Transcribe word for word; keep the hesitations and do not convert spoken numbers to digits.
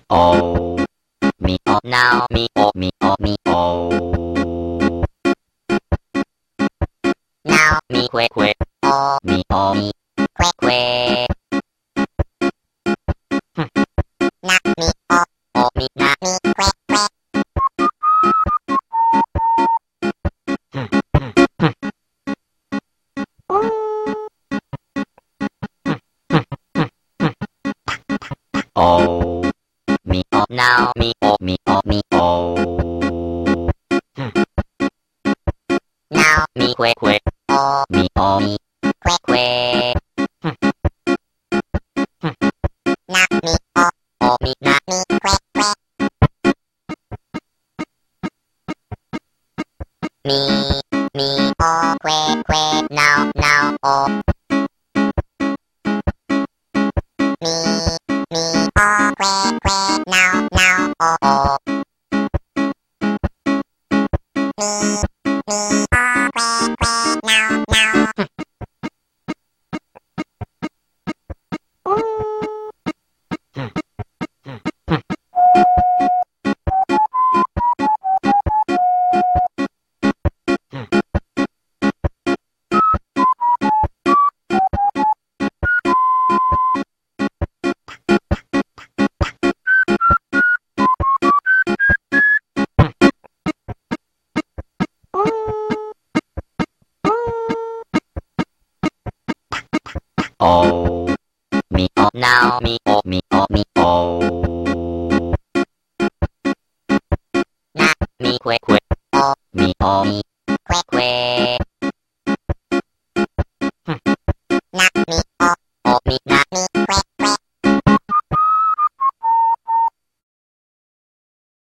おみおなおみおみおみおなおみくえくえおみおみくえくえなみおおみなみくえくえおみおなおみおみおみおなおみくえくえおみおみくえくえなみおおみなみくえくえみみおくえくえなおなおみみおくえくえなおなおおみみおくえくえなおなおおみおなおみおみおみ